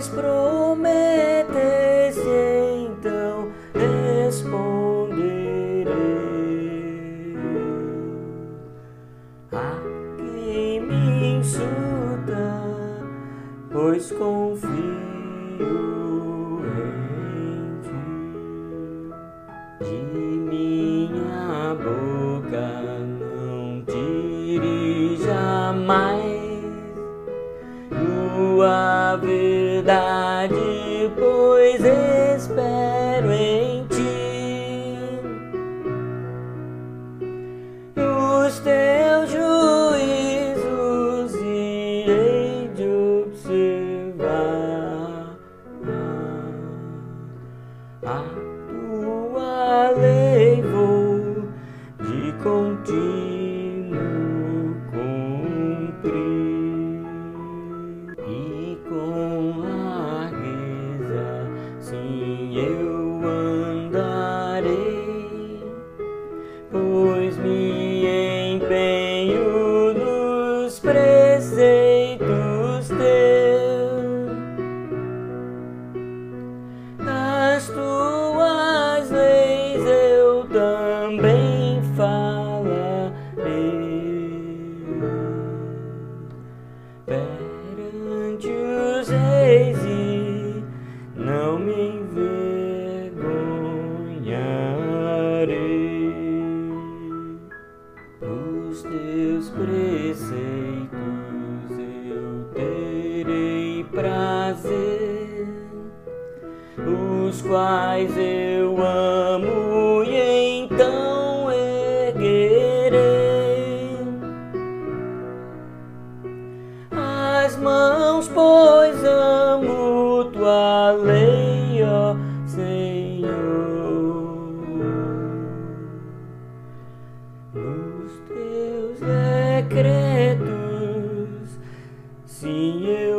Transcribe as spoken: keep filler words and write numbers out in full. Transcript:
pois prometeste, então responderei. A quem me insulta, pois confio em ti. De minha boca não tire jamais tua verdade, pois espero em ti. Os teus juízos irei de observar. A tua lei vou de contínuo cumprir, e com largueza sim eu andarei, pois me empenho nos preceitos teus. As tuas leis eu também falarei perante os reis e não me envergonharei. Os teus preceitos eu terei prazer, os quais eu amo, e então erguerei as mãos, pois amo tua lei, ó Senhor. Nos teus decretos sim eu